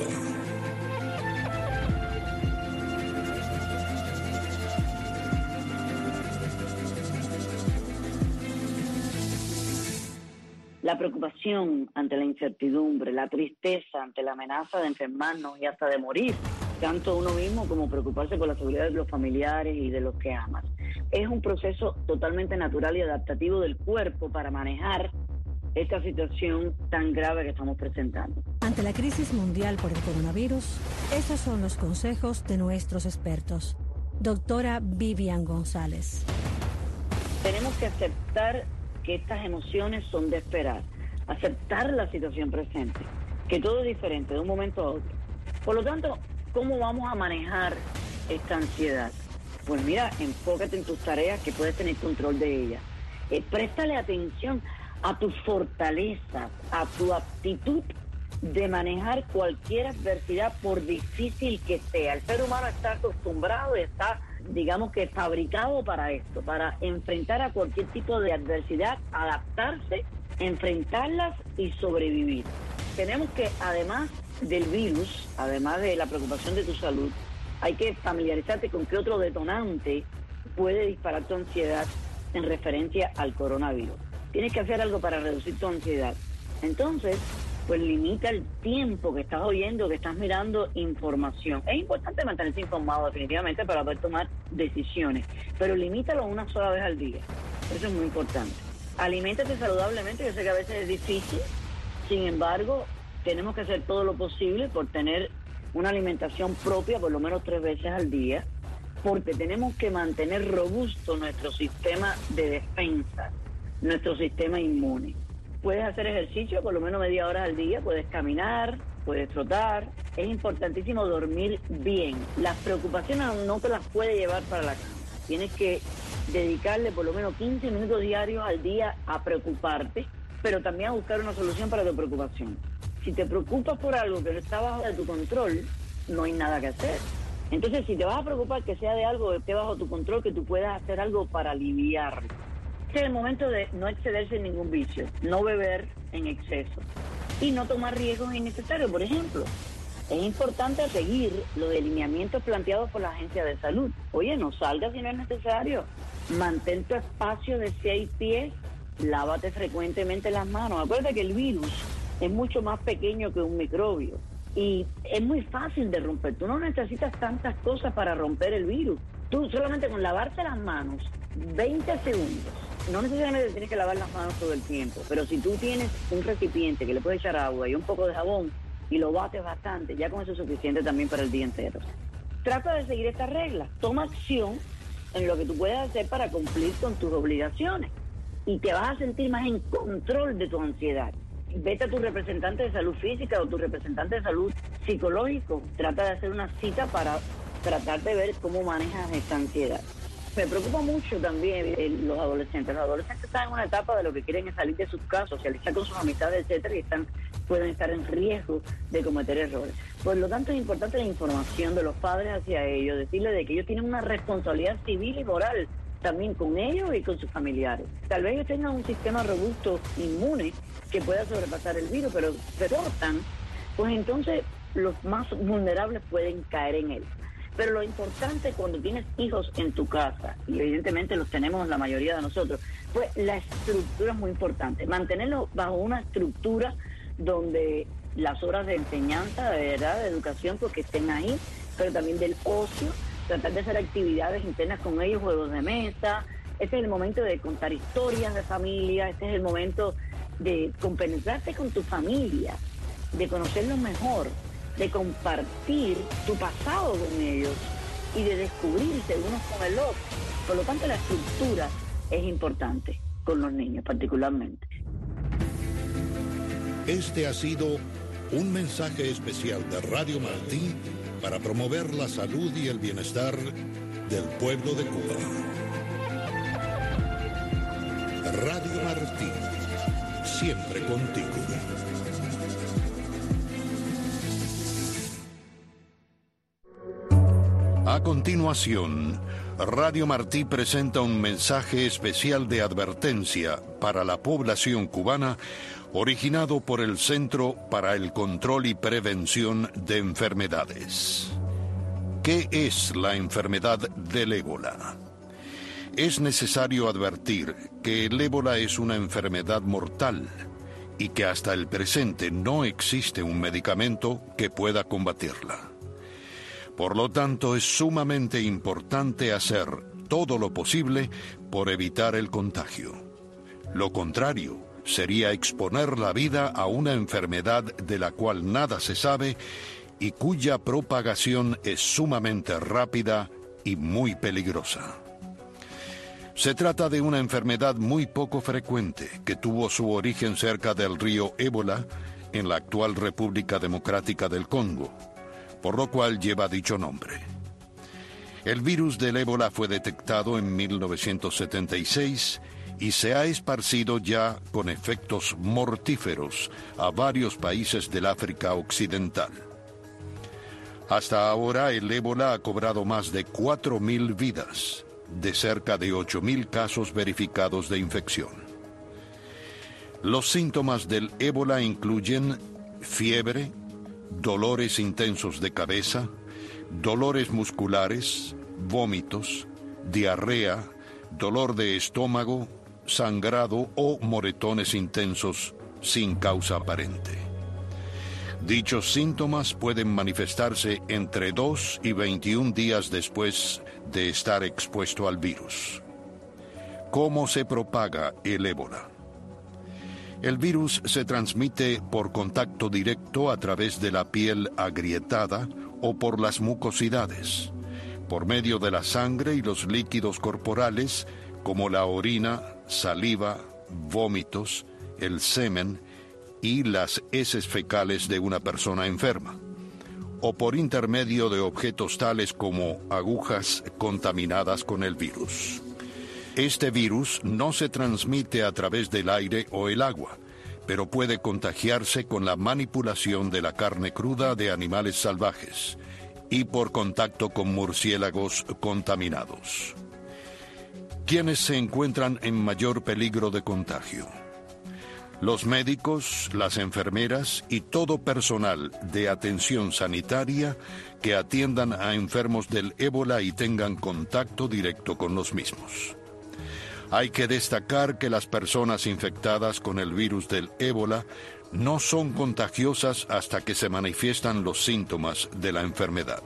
La preocupación ante la incertidumbre, la tristeza ante la amenaza de enfermarnos y hasta de morir, tanto uno mismo como preocuparse por la seguridad de los familiares y de los que amas. Es un proceso totalmente natural y adaptativo del cuerpo para manejar esta situación tan grave que estamos presentando. Ante la crisis mundial por el coronavirus, esos son los consejos de nuestros expertos. Doctora Vivian González. Tenemos que aceptar que estas emociones son de esperar, aceptar la situación presente, que todo es diferente de un momento a otro. Por lo tanto, ¿cómo vamos a manejar esta ansiedad? Pues mira, enfócate en tus tareas que puedes tener control de ellas. Eh, préstale atención a tu fortaleza, a tu aptitud de manejar cualquier adversidad, por difícil que sea. El ser humano está acostumbrado y está, digamos que fabricado para esto, para enfrentar a cualquier tipo de adversidad, adaptarse, enfrentarlas y sobrevivir. Tenemos que, además del virus, además de la preocupación de tu salud, hay que familiarizarte con qué otro detonante puede disparar tu ansiedad en referencia al coronavirus. Tienes que hacer algo para reducir tu ansiedad. Entonces, pues limita el tiempo que estás oyendo, que estás mirando información. Es importante mantenerse informado definitivamente para poder tomar decisiones, pero limítalo una sola vez al día. Eso es muy importante. Aliméntate saludablemente, yo sé que a veces es difícil, sin embargo, tenemos que hacer todo lo posible por tener una alimentación propia por lo menos tres veces al día, porque tenemos que mantener robusto nuestro sistema de defensa, nuestro sistema inmune. Puedes hacer ejercicio por lo menos media hora al día, puedes caminar, puedes trotar. Es importantísimo dormir bien. Las preocupaciones no te las puedes llevar para la cama. Tienes que dedicarle por lo menos quince minutos diarios al día a preocuparte, pero también a buscar una solución para tu preocupación. Si te preocupas por algo que no está bajo de tu control, no hay nada que hacer. Entonces, si te vas a preocupar, que sea de algo que esté bajo tu control, que tú puedas hacer algo para aliviarlo. Este es el momento de no excederse en ningún vicio, no beber en exceso y no tomar riesgos innecesarios. Por ejemplo, es importante seguir los lineamientos planteados por la Agencia de Salud. Oye, no salgas si no es necesario. Mantén tu espacio de seis pies, lávate frecuentemente las manos. Acuérdate que el virus es mucho más pequeño que un microbio y es muy fácil de romper. Tú no necesitas tantas cosas para romper el virus. Tú solamente con lavarte las manos veinte segundos, no necesariamente tienes que lavar las manos todo el tiempo, pero si tú tienes un recipiente que le puedes echar agua y un poco de jabón y lo bates bastante, ya con eso es suficiente también para el día entero. Trata de seguir estas reglas, toma acción en lo que tú puedes hacer para cumplir con tus obligaciones y te vas a sentir más en control de tu ansiedad. Vete a tu representante de salud física o tu representante de salud psicológico, trata de hacer una cita para tratar de ver cómo manejas esta ansiedad. Me preocupa mucho también eh, los adolescentes. Los adolescentes están en una etapa de lo que quieren es salir de sus casas, socializar con sus amistades, etcétera, y están, pueden estar en riesgo de cometer errores. Por lo tanto, es importante la información de los padres hacia ellos, decirles de que ellos tienen una responsabilidad civil y moral también con ellos y con sus familiares. Tal vez ellos tengan un sistema robusto, inmune, que pueda sobrepasar el virus, pero se cortan, pues entonces los más vulnerables pueden caer en él. Pero lo importante cuando tienes hijos en tu casa, y evidentemente los tenemos la mayoría de nosotros, pues la estructura es muy importante. Mantenerlos bajo una estructura donde las horas de enseñanza, de verdad, de educación, pues que estén ahí, pero también del ocio, tratar de hacer actividades internas con ellos, juegos de mesa. Este es el momento de contar historias de familia, este es el momento de compenetrarte con tu familia, de conocerlos mejor, de compartir tu pasado con ellos y de descubrirse unos con el otro. Por lo tanto, la estructura es importante con los niños particularmente. Este ha sido un mensaje especial de Radio Martí para promover la salud y el bienestar del pueblo de Cuba. Radio Martí, siempre contigo. A continuación, Radio Martí presenta un mensaje especial de advertencia para la población cubana, originado por el Centro para el Control y Prevención de Enfermedades. ¿Qué es la enfermedad del ébola? Es necesario advertir que el ébola es una enfermedad mortal y que hasta el presente no existe un medicamento que pueda combatirla. Por lo tanto, es sumamente importante hacer todo lo posible por evitar el contagio. Lo contrario sería exponer la vida a una enfermedad de la cual nada se sabe y cuya propagación es sumamente rápida y muy peligrosa. Se trata de una enfermedad muy poco frecuente que tuvo su origen cerca del río Ébola, en la actual República Democrática del Congo, por lo cual lleva dicho nombre. El virus del ébola fue detectado en mil novecientos setenta y seis y se ha esparcido ya con efectos mortíferos a varios países del África Occidental. Hasta ahora el ébola ha cobrado más de cuatro mil vidas, de cerca de ocho mil casos verificados de infección. Los síntomas del ébola incluyen fiebre, dolores intensos de cabeza, dolores musculares, vómitos, diarrea, dolor de estómago, sangrado o moretones intensos sin causa aparente. Dichos síntomas pueden manifestarse entre dos y veintiún días después de estar expuesto al virus. ¿Cómo se propaga el ébola? El virus se transmite por contacto directo a través de la piel agrietada o por las mucosidades, por medio de la sangre y los líquidos corporales como la orina, saliva, vómitos, el semen y las heces fecales de una persona enferma, o por intermedio de objetos tales como agujas contaminadas con el virus. Este virus no se transmite a través del aire o el agua, pero puede contagiarse con la manipulación de la carne cruda de animales salvajes y por contacto con murciélagos contaminados. ¿Quiénes se encuentran en mayor peligro de contagio? Los médicos, las enfermeras y todo personal de atención sanitaria que atiendan a enfermos del ébola y tengan contacto directo con los mismos. Hay que destacar que las personas infectadas con el virus del ébola no son contagiosas hasta que se manifiestan los síntomas de la enfermedad.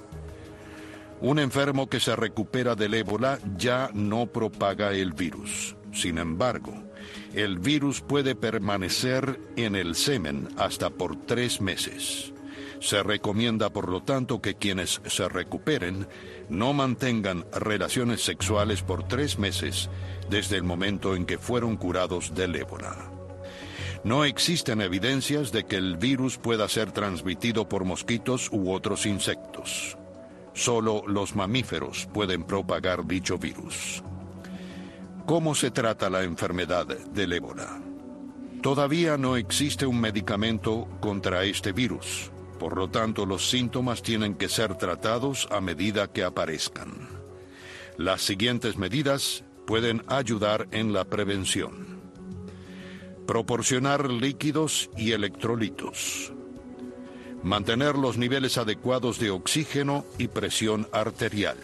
Un enfermo que se recupera del ébola ya no propaga el virus. Sin embargo, el virus puede permanecer en el semen hasta por tres meses. Se recomienda, por lo tanto, que quienes se recuperen no mantengan relaciones sexuales por tres meses desde el momento en que fueron curados del ébola. No existen evidencias de que el virus pueda ser transmitido por mosquitos u otros insectos. Solo los mamíferos pueden propagar dicho virus. ¿Cómo se trata la enfermedad del ébola? Todavía no existe un medicamento contra este virus. Por lo tanto, los síntomas tienen que ser tratados a medida que aparezcan. Las siguientes medidas pueden ayudar en la prevención. Proporcionar líquidos y electrolitos. Mantener los niveles adecuados de oxígeno y presión arterial.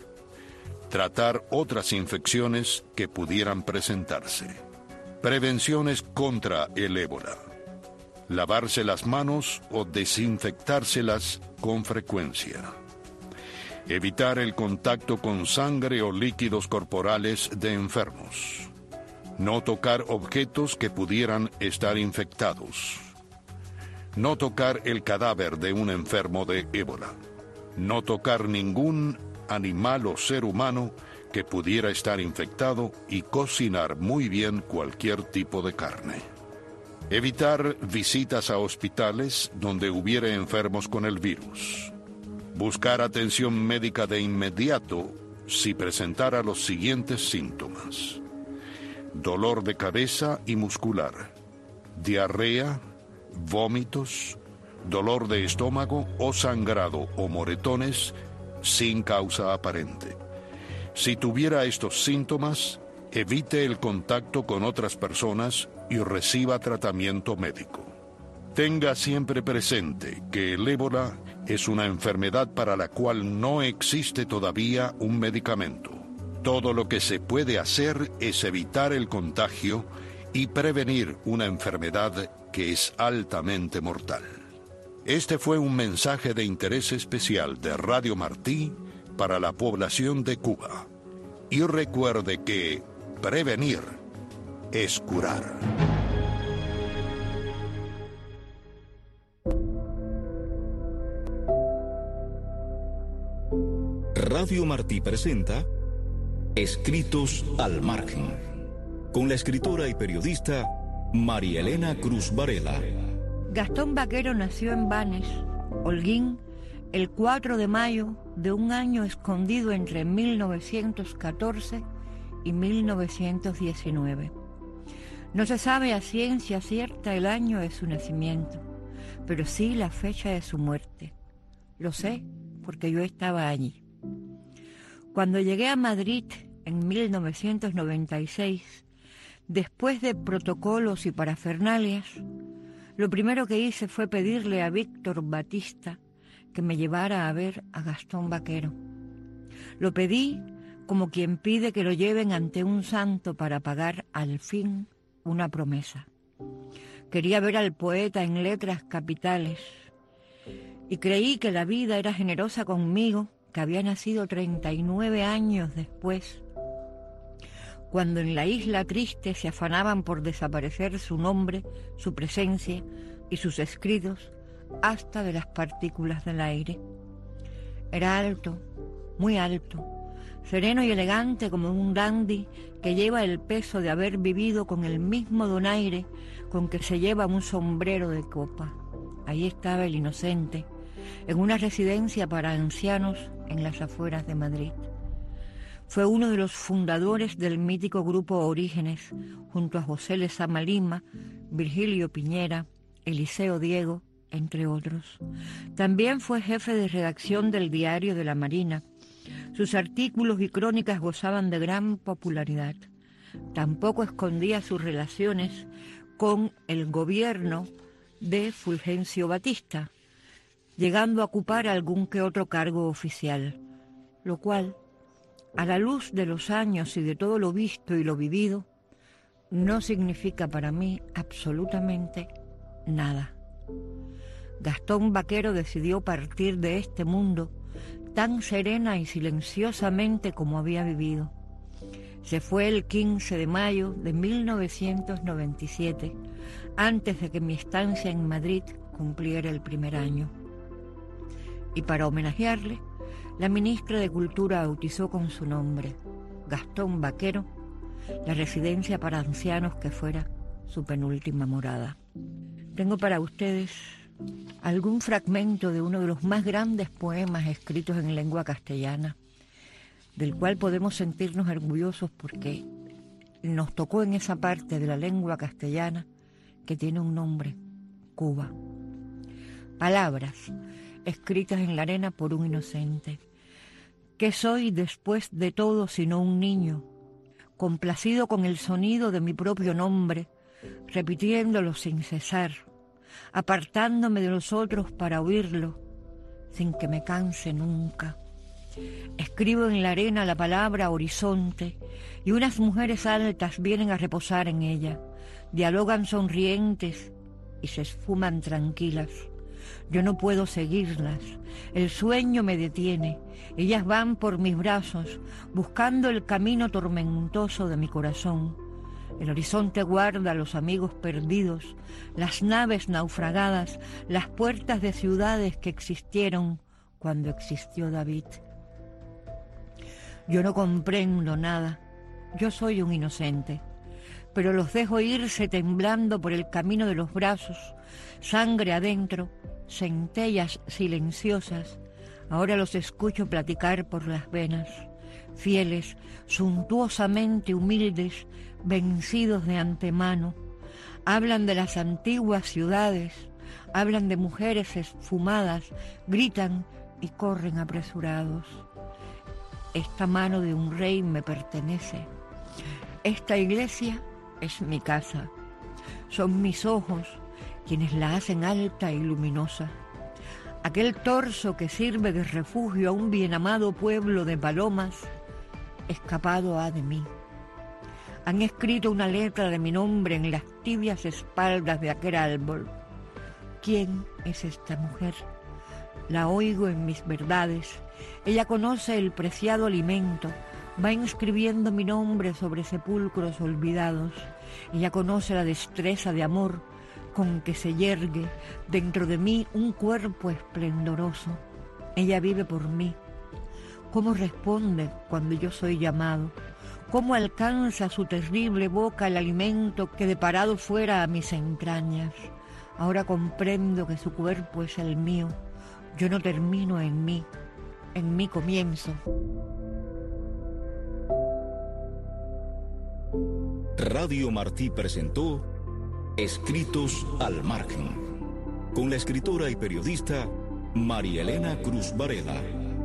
Tratar otras infecciones que pudieran presentarse. Prevenciones contra el ébola. Lavarse las manos o desinfectárselas con frecuencia. Evitar el contacto con sangre o líquidos corporales de enfermos. No tocar objetos que pudieran estar infectados. No tocar el cadáver de un enfermo de ébola. No tocar ningún animal o ser humano que pudiera estar infectado y cocinar muy bien cualquier tipo de carne. Evitar visitas a hospitales donde hubiera enfermos con el virus. Buscar atención médica de inmediato si presentara los siguientes síntomas: dolor de cabeza y muscular, diarrea, vómitos, dolor de estómago o sangrado o moretones sin causa aparente. Si tuviera estos síntomas, evite el contacto con otras personas y reciba tratamiento médico. Tenga siempre presente que el ébola es una enfermedad para la cual no existe todavía un medicamento. Todo lo que se puede hacer es evitar el contagio y prevenir una enfermedad que es altamente mortal. Este fue un mensaje de interés especial de Radio Martí para la población de Cuba. Y recuerde que prevenir es curar. Radio Martí presenta Escritos al Margen, con la escritora y periodista María Elena Cruz Varela. Gastón Vaquero nació en Banes, Holguín, el cuatro de mayo de un año escondido entre mil novecientos catorce y mil novecientos diecinueve. No se sabe a ciencia cierta el año de su nacimiento, pero sí la fecha de su muerte. Lo sé porque yo estaba allí. Cuando llegué a Madrid en mil novecientos noventa y seis, después de protocolos y parafernalias, lo primero que hice fue pedirle a Víctor Batista que me llevara a ver a Gastón Vaquero. Lo pedí como quien pide que lo lleven ante un santo para pagar al fin una promesa. Quería ver al poeta en letras capitales y creí que la vida era generosa conmigo, que había nacido treinta y nueve años después, cuando en la isla triste se afanaban por desaparecer su nombre, su presencia y sus escritos hasta de las partículas del aire. Era alto, muy alto, sereno y elegante como un dandy que lleva el peso de haber vivido con el mismo donaire con que se lleva un sombrero de copa. Ahí estaba el inocente, en una residencia para ancianos en las afueras de Madrid. Fue uno de los fundadores del mítico grupo Orígenes, junto a José Lezama Lima, Virgilio Piñera, Eliseo Diego, entre otros. También fue jefe de redacción del Diario de la Marina. Sus artículos y crónicas gozaban de gran popularidad. Tampoco escondía sus relaciones con el gobierno de Fulgencio Batista, llegando a ocupar algún que otro cargo oficial, lo cual, a la luz de los años y de todo lo visto y lo vivido, no significa para mí absolutamente nada. Gastón Vaquero decidió partir de este mundo tan serena y silenciosamente como había vivido. Se fue el quince de mayo de mil novecientos noventa y siete, antes de que mi estancia en Madrid cumpliera el primer año. Y para homenajearle, la ministra de Cultura bautizó con su nombre, Gastón Vaquero, la residencia para ancianos que fuera su penúltima morada. Tengo para ustedes algún fragmento de uno de los más grandes poemas escritos en lengua castellana, del cual podemos sentirnos orgullosos porque nos tocó en esa parte de la lengua castellana que tiene un nombre, Cuba. Palabras escritas en la arena por un inocente. ¿Qué soy después de todo sino un niño, complacido con el sonido de mi propio nombre, repitiéndolo sin cesar, apartándome de los otros para oírlo, sin que me canse nunca? Escribo en la arena la palabra horizonte y unas mujeres altas vienen a reposar en ella, dialogan sonrientes y se esfuman tranquilas. Yo no puedo seguirlas, el sueño me detiene, ellas van por mis brazos, buscando el camino tormentoso de mi corazón. El horizonte guarda a los amigos perdidos, las naves naufragadas, las puertas de ciudades que existieron cuando existió David. Yo no comprendo nada, yo soy un inocente, pero los dejo irse temblando por el camino de los brazos, sangre adentro, centellas silenciosas. Ahora los escucho platicar por las venas, fieles, suntuosamente humildes, vencidos de antemano. Hablan de las antiguas ciudades, hablan de mujeres esfumadas, gritan y corren apresurados. Esta mano de un rey me pertenece. Esta iglesia es mi casa. Son mis ojos quienes la hacen alta y luminosa. Aquel torso que sirve de refugio a un bien amado pueblo de palomas, escapado ha de mí. Han escrito una letra de mi nombre en las tibias espaldas de aquel árbol. ¿Quién es esta mujer? La oigo en mis verdades. Ella conoce el preciado alimento, va inscribiendo mi nombre sobre sepulcros olvidados. Ella conoce la destreza de amor con que se yergue dentro de mí un cuerpo esplendoroso. Ella vive por mí. ¿Cómo responde cuando yo soy llamado? ¿Cómo alcanza su terrible boca el alimento que deparado fuera a mis entrañas? Ahora comprendo que su cuerpo es el mío. Yo no termino en mí, en mí comienzo. Radio Martí presentó Escritos al Margen, con la escritora y periodista María Elena Cruz Varela.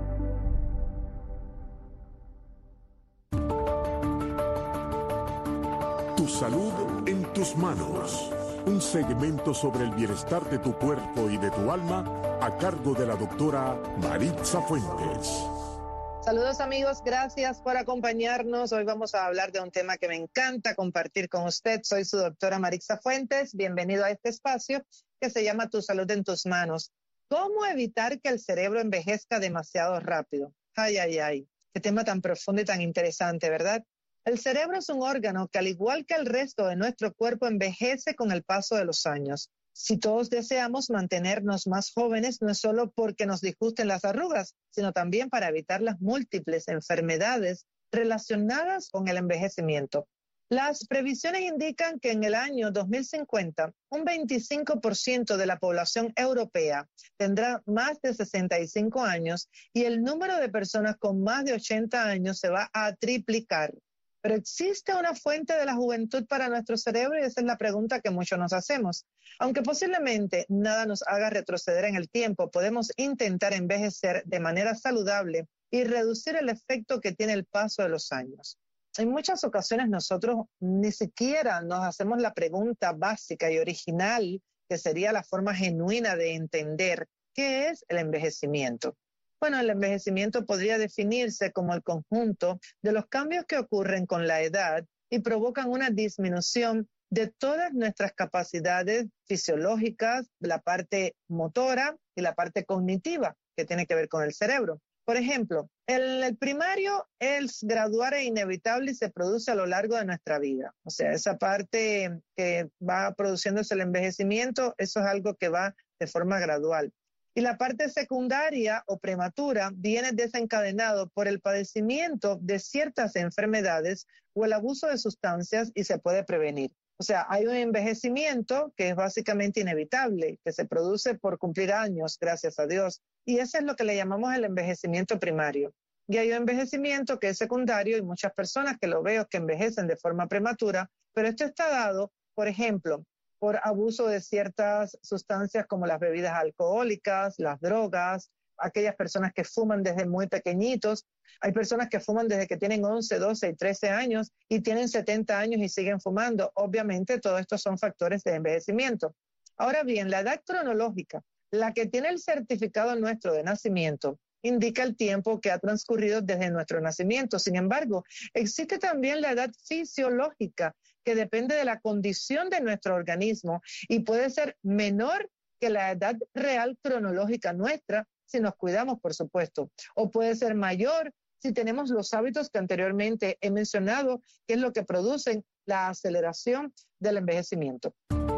Tu salud en tus manos. Un segmento sobre el bienestar de tu cuerpo y de tu alma a cargo de la doctora Maritza Fuentes. Saludos amigos, gracias por acompañarnos. Hoy vamos a hablar de un tema que me encanta compartir con usted. Soy su doctora Maritza Fuentes. Bienvenido a este espacio que se llama Tu salud en tus manos. ¿Cómo evitar que el cerebro envejezca demasiado rápido? Ay, ay, ay. Qué tema tan profundo y tan interesante, ¿verdad? El cerebro es un órgano que, al igual que el resto de nuestro cuerpo, envejece con el paso de los años. Si todos deseamos mantenernos más jóvenes, no es solo porque nos disgusten las arrugas, sino también para evitar las múltiples enfermedades relacionadas con el envejecimiento. Las previsiones indican que en el año dos mil cincuenta, un veinticinco por ciento de la población europea tendrá más de sesenta y cinco años y el número de personas con más de ochenta años se va a triplicar. Pero ¿existe una fuente de la juventud para nuestro cerebro? Y esa es la pregunta que muchos nos hacemos. Aunque posiblemente nada nos haga retroceder en el tiempo, podemos intentar envejecer de manera saludable y reducir el efecto que tiene el paso de los años. En muchas ocasiones nosotros ni siquiera nos hacemos la pregunta básica y original, que sería la forma genuina de entender qué es el envejecimiento. Bueno, el envejecimiento podría definirse como el conjunto de los cambios que ocurren con la edad y provocan una disminución de todas nuestras capacidades fisiológicas, la parte motora y la parte cognitiva que tiene que ver con el cerebro. Por ejemplo, el, el primario es gradual e inevitable y se produce a lo largo de nuestra vida. O sea, esa parte que va produciéndose el envejecimiento, eso es algo que va de forma gradual. Y la parte secundaria o prematura viene desencadenado por el padecimiento de ciertas enfermedades o el abuso de sustancias y se puede prevenir. O sea, hay un envejecimiento que es básicamente inevitable, que se produce por cumplir años, gracias a Dios. Y eso es lo que le llamamos el envejecimiento primario. Y hay un envejecimiento que es secundario y muchas personas que lo veo que envejecen de forma prematura, pero esto está dado, por ejemplo, por abuso de ciertas sustancias como las bebidas alcohólicas, las drogas, aquellas personas que fuman desde muy pequeñitos. Hay personas que fuman desde que tienen once, doce y trece años y tienen setenta años y siguen fumando. Obviamente, todo esto son factores de envejecimiento. Ahora bien, la edad cronológica, la que tiene el certificado nuestro de nacimiento, indica el tiempo que ha transcurrido desde nuestro nacimiento. Sin embargo, existe también la edad fisiológica, que depende de la condición de nuestro organismo y puede ser menor que la edad real cronológica nuestra, si nos cuidamos, por supuesto, o puede ser mayor si tenemos los hábitos que anteriormente he mencionado, que es lo que producen la aceleración del envejecimiento.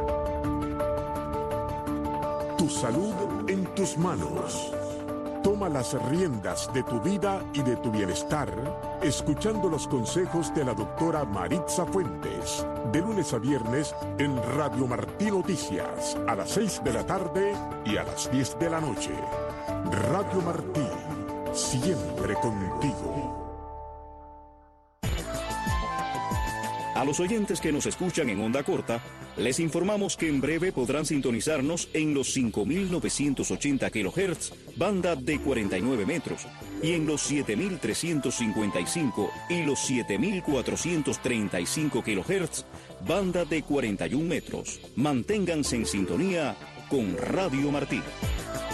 Tu salud en tus manos. Toma las riendas de tu vida y de tu bienestar, escuchando los consejos de la doctora Maritza Fuentes, de lunes a viernes en Radio Martí Noticias, a las seis de la tarde y a las diez de la noche. Radio Martí, siempre contigo. A los oyentes que nos escuchan en onda corta, les informamos que en breve podrán sintonizarnos en los cinco mil novecientos ochenta kilohertz, banda de cuarenta y nueve metros, y en los siete mil trescientos cincuenta y cinco y los siete mil cuatrocientos treinta y cinco kilohertz, banda de cuarenta y un metros. Manténganse en sintonía con Radio Martí.